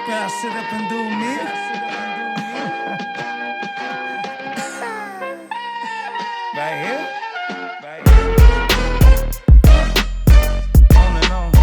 Gotta sit up and do me. Right here. Right here. On and on.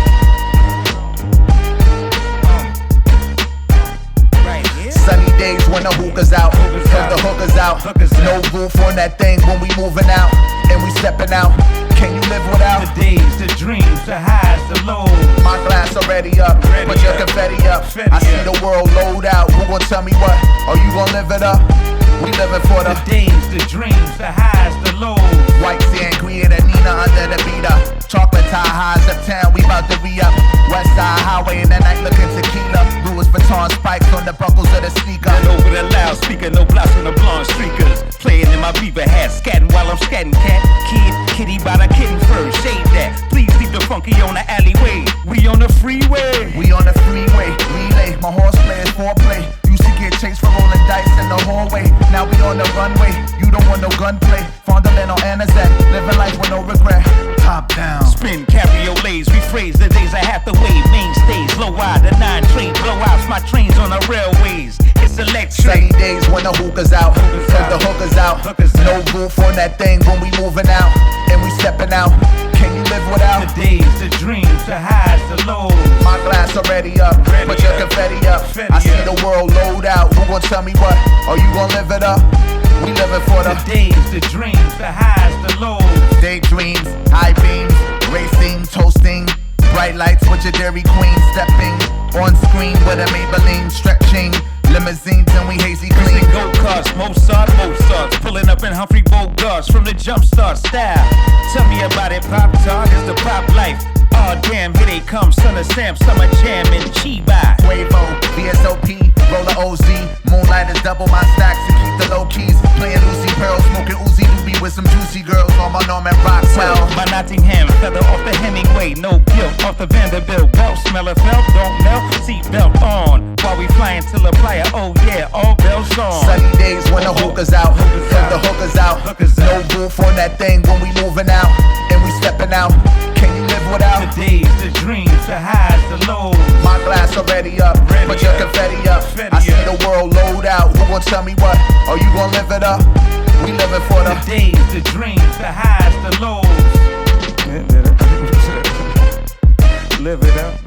Right here. Sunny days when the hookah's out, the hookah's out. No roof on that thing when we moving out, and we stepping out. Can you live without The days, the dreams, the highs, the lows. my glass already up? Put your confetti up. I see the world load out. Who gon' tell me what? Are you gon' live it up? We living for The the days, the dreams, the highs, the lows. white sangria, the Nina under the beater. Chocolate tie highs uptown, we bout to re-up. West Side Highway in the night looking tequila. Louis Vuitton spikes on the buckles of the sneaker. And over the loudspeaker, no blouse on the blonde streakers. Playing in my beaver hat, scatting while I'm scatting cat. Kitty by the kitten fur, shade that. Please leave the funky on the alleyway. We on the freeway. We on the freeway, relay. My horseplay is foreplay. Used to get chased for rolling dice in the hallway. Now we on the runway. You don't want no gunplay. Fondling on Anazet, living life with no regret. Top down. Spin cabriolets, rephrase the days I have to wave. Mainstays, low wide, the 9 trade blowouts. My trains on the railways. It's electric. Sunny days when the hookah's out, the hookah's out. No roof on that thing when we moving out, and we stepping out. Can you live without The days, the dreams, the highs, the lows. my glass already up? Put your confetti up. I see the world load out. Who gon' tell me what? Are you gon' live it up? We living for The the days, the dreams, the highs, the lows. daydreams, high beams, racing, toasting, bright lights with your Dairy Queen, stepping on screen with a Maybelline, stretching limousines and we hazy clean. Go karts, Mozart's pulling up in Humphrey Bogarts from the jumpstart style. Tell me about it, Pop Tart is the pop life. Oh damn, here they come, Son of Sam, Summer Jam and Chiba. Quavo, VSOP, Roller OZ, Moonlight is double my stacks to keep the low keys. Playing Lucy Pearl, smoking Uzi Doobie with some juicy girls on my Norman Rockwell. My Nottingham, feather off the Hemingway, no guilt off the Vanderbilt. Belt, smell of felt, don't melt, seatbelt on. While we flying till the playa, oh yeah, all bells on. Sunny days when the hookah's out, the hookah's out. No roof on that thing when we moving out, and we stepping out. Can you live without The days, the dreams, the highs, the lows. my glass already up? Put your confetti up. I see the world load out. Who gon' tell me what? Are you gon' live it up? We living for The the days, the dreams, the highs, the lows. Live it up.